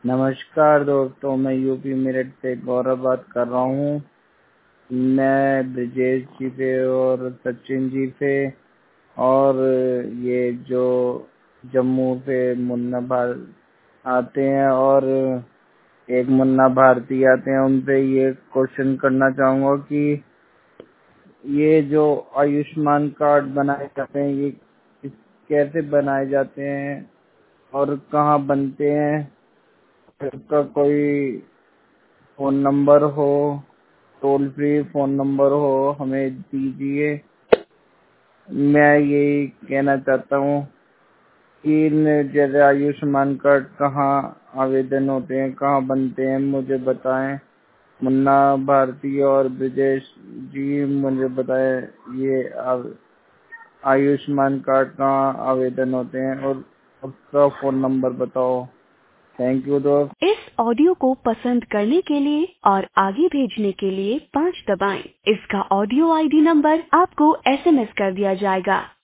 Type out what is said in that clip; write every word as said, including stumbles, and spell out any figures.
नमस्कार दोस्तों, मैं यूपी मेरठ से गौरव बात कर रहा हूँ। मैं ब्रजेश जी पे और सचिन जी पे और ये जो जम्मू से मुन्ना भार आते हैं और एक मुन्ना भारती आते हैं, उन पे ये क्वेश्चन करना चाहूँगा कि ये जो आयुष्मान कार्ड बनाए जाते हैं, ये कैसे बनाए जाते हैं और कहाँ बनते हैं? इसका कोई फोन नंबर हो, टोल फ्री फोन नंबर हो, हमें दीजिए। मैं यही कहना चाहता हूँ कि इन जैसे आयुष्मान कार्ड कहाँ आवेदन होते हैं, कहाँ बनते हैं, मुझे बताएं। मुन्ना भारती और ब्रजेश जी मुझे बताएं, ये आयुष्मान कार्ड कहाँ आवेदन होते हैं और उसका फोन नंबर बताओ। थैंक यू दोस्त। इस ऑडियो को पसंद करने के लिए और आगे भेजने के लिए पाँच दबाएं। इसका ऑडियो आईडी नंबर आपको एसएमएस कर दिया जाएगा।